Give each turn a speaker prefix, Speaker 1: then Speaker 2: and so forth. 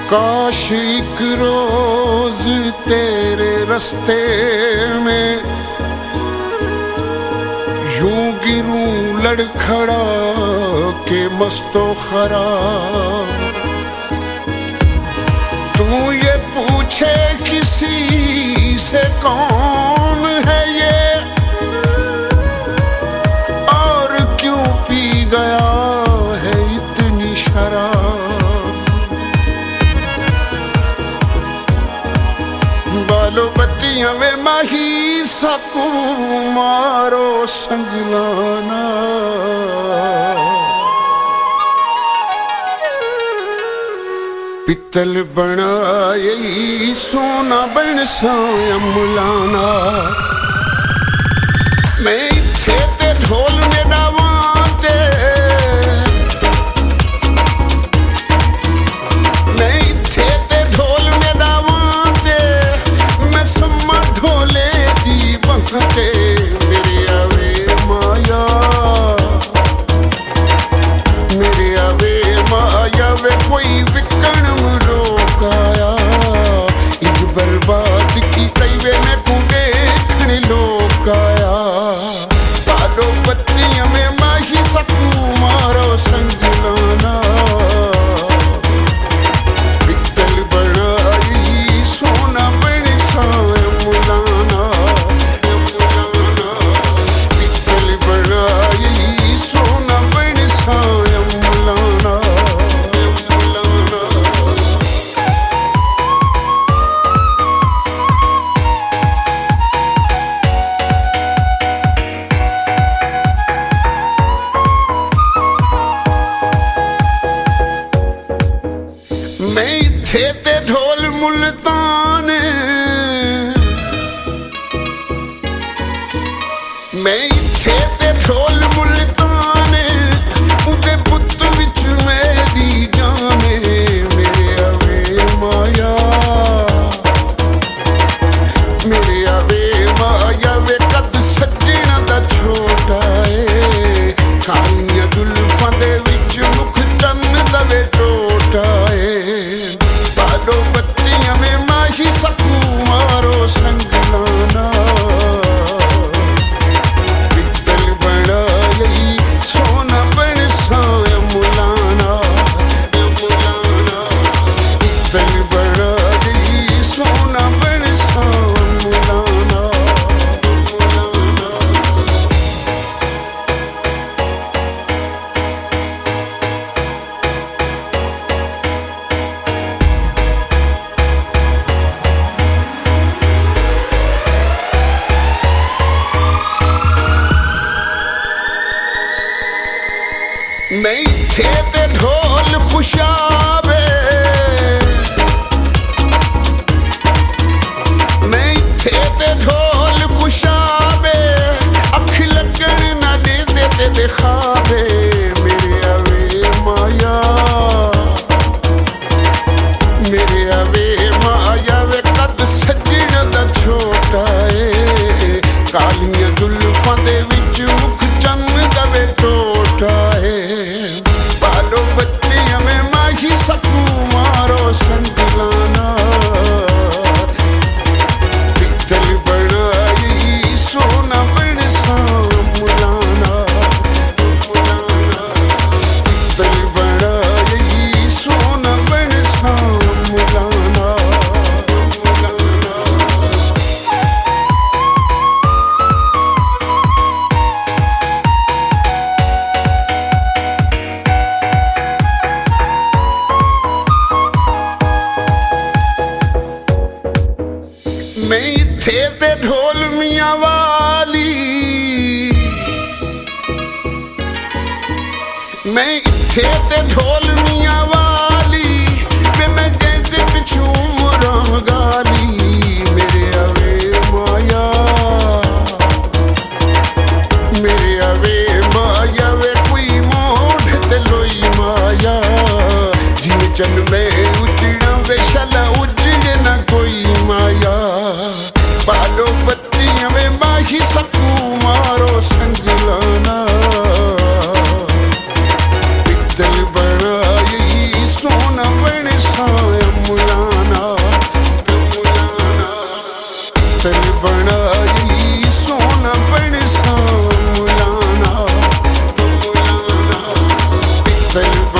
Speaker 1: काश एक रोज तेरे रास्ते में यूं गिरूं लड़खड़ा के मस्तो खराब। तू ये पूछे किसी से कौन है ये और क्यों पी गया है इतनी शराब। बालो बत्तियां वे माही सकू मारो संगलाना। पित्तल बनाए सोना बन साया मुलाना। मैं इत्थे ते ढोल मेरा वाते, मैं इत्थे ते ढोल मेरा वाते, मैं सम्मा ढोले दी बहते। मेरे आवे माया, मेरे आवे माया वे कोई विकण रोकाया। इज बर्बाद की कई वे ने तू देखने लोकाया। बालो बत्तियां में माही सकू मारो संगलाना। पित्तल बनाई सोना बन साया मुलाना। पित्तल बनाई सोना बन साया मुलाना। मैं इत्थे ते ढोल मुल्तान, मैं इत्थे ते ढोल मुल्तान, उदे पुत्त विच मेरी जान। मेरे आवे माया, मेरे आवे माया वे कद सजना दा छोटा है। कालियां जुल्फां दे विच मुख चन्न दा वे टोटा है। बालो बत्तियां में माही सकू मारो संगलाना। पित्तल बनाई सोना बन साया मुलाना। पित्तल बनाई सोना बन साया मुलाना। मैं इत्थे ते ढोल खुशाबे, मैं इत्थे ते ढोल खुशाबे, अख लगन ना दे दे दिखावे। मेरे आवे माया, मेरे आवे माया वे कद सजना दा छोटा है। कालियां जुल्फां दे विच मुख चन्न दा वे टोटा है। बालो बत्तियां में माही सकू मारो संगलाना। पित्तल बनाई सोना बन साया मुलाना। पित्तल बनाई सोना बन साया मुलाना। मैं इत्थे ते ढोल मियां वाली, मैं इत्थे ते ढोल मियां वाली, वे मैं कहते पिछू मुरां गाली। मेरे आवे माया, मेरे आवे माया वे कोई मोढ़ ते लोई माया। जिन चन में उजड़ा वे शला उजड़े ना कोई माया। बालो बत्तियां में माही सकू मारो संगलाना। पित्तल बनाई सोना बन साया फिर